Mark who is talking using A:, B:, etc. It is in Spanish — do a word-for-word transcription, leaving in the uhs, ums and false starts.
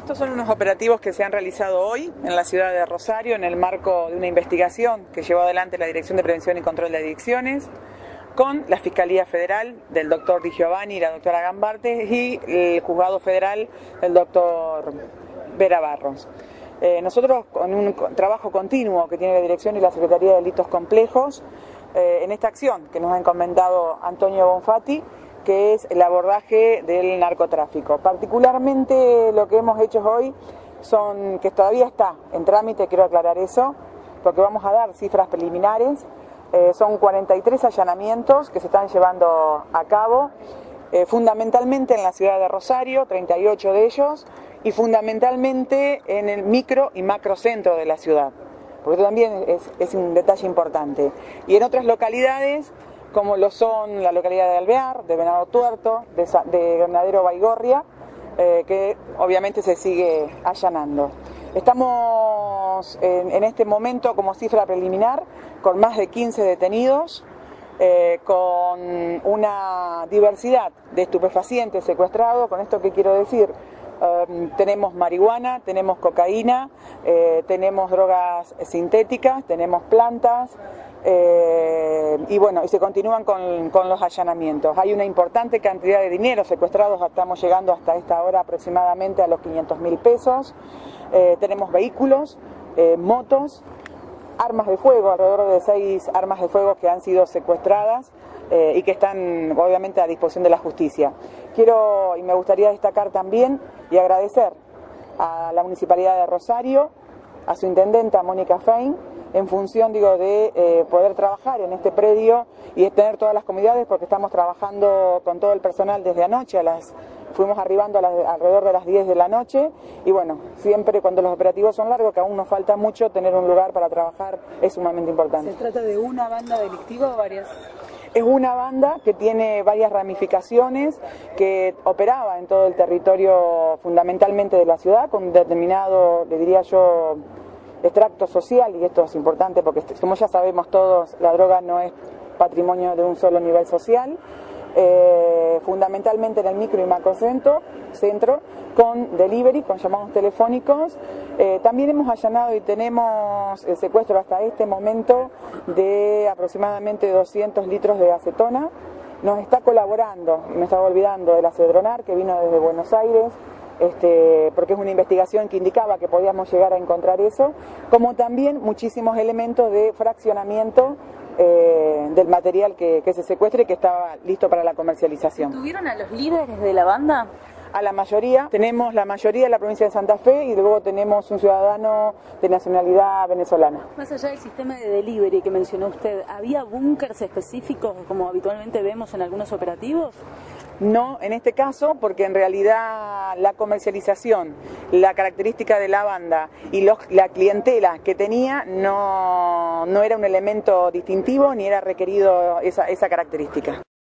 A: Estos son unos operativos que se han realizado hoy en la ciudad de Rosario en el marco de una investigación que llevó adelante la Dirección de Prevención y Control de Adicciones con la Fiscalía Federal del doctor Di Giovanni y la doctora Gambarte y el Juzgado Federal del doctor Vera Barros. Eh, nosotros, con un trabajo continuo que tiene la Dirección y la Secretaría de Delitos Complejos, eh, en esta acción que nos ha encomendado Antonio Bonfatti, que es el abordaje del narcotráfico. Particularmente lo que hemos hecho hoy son, que todavía está en trámite, quiero aclarar eso, porque vamos a dar cifras preliminares, eh, son cuarenta y tres allanamientos que se están llevando a cabo, eh, fundamentalmente en la ciudad de Rosario, treinta y ocho de ellos, y fundamentalmente en el micro y macrocentro de la ciudad, porque también es, es un detalle importante. Y en otras localidades, como lo son la localidad de Alvear, de Venado Tuerto, de, de Granadero Baigorria, eh, que obviamente se sigue allanando. Estamos en, en este momento como cifra preliminar con más de quince detenidos, eh, con una diversidad de estupefacientes secuestrados. Con esto, ¿qué quiero decir? Um, tenemos marihuana, tenemos cocaína, eh, tenemos drogas sintéticas, tenemos plantas, eh, y bueno, y se continúan con, con los allanamientos. Hay una importante cantidad de dinero secuestrados, estamos llegando hasta esta hora aproximadamente a los quinientos mil pesos, eh, tenemos vehículos, eh, motos, armas de fuego, alrededor de seis armas de fuego que han sido secuestradas eh, y que están obviamente a disposición de la justicia. Quiero y me gustaría destacar también y agradecer a la Municipalidad de Rosario, a su intendenta Mónica Fein, en función digo de eh, poder trabajar en este predio y de tener todas las comunidades, porque estamos trabajando con todo el personal desde anoche, a las, fuimos arribando a las, alrededor de las diez de la noche, y bueno, siempre cuando los operativos son largos, que aún nos falta mucho, tener un lugar para trabajar es sumamente importante.
B: ¿Se trata de una banda delictiva o varias?
A: Es una banda que tiene varias ramificaciones, que operaba en todo el territorio fundamentalmente de la ciudad, con un determinado, le diría yo, extracto social, y esto es importante porque, como ya sabemos todos, la droga no es patrimonio de un solo nivel social, eh, fundamentalmente en el micro y macrocentro, centro, con delivery, con llamados telefónicos. Eh, también hemos allanado y tenemos el secuestro hasta este momento de aproximadamente doscientos litros de acetona. Nos está colaborando, y me estaba olvidando, del Acedronar, que vino desde Buenos Aires, Este, porque es una investigación que indicaba que podíamos llegar a encontrar eso, como también muchísimos elementos de fraccionamiento eh, del material que, que se secuestre y que estaba listo para la comercialización.
B: ¿Tuvieron a los líderes de la banda?
A: A la mayoría, tenemos la mayoría de la provincia de Santa Fe y luego tenemos un ciudadano de nacionalidad venezolana.
B: Más allá del sistema de delivery que mencionó usted, ¿había búnkers específicos como habitualmente vemos en algunos operativos?
A: No, en este caso, porque en realidad la comercialización, la característica de la banda y los, la clientela que tenía no, no era un elemento distintivo ni era requerido esa, esa característica.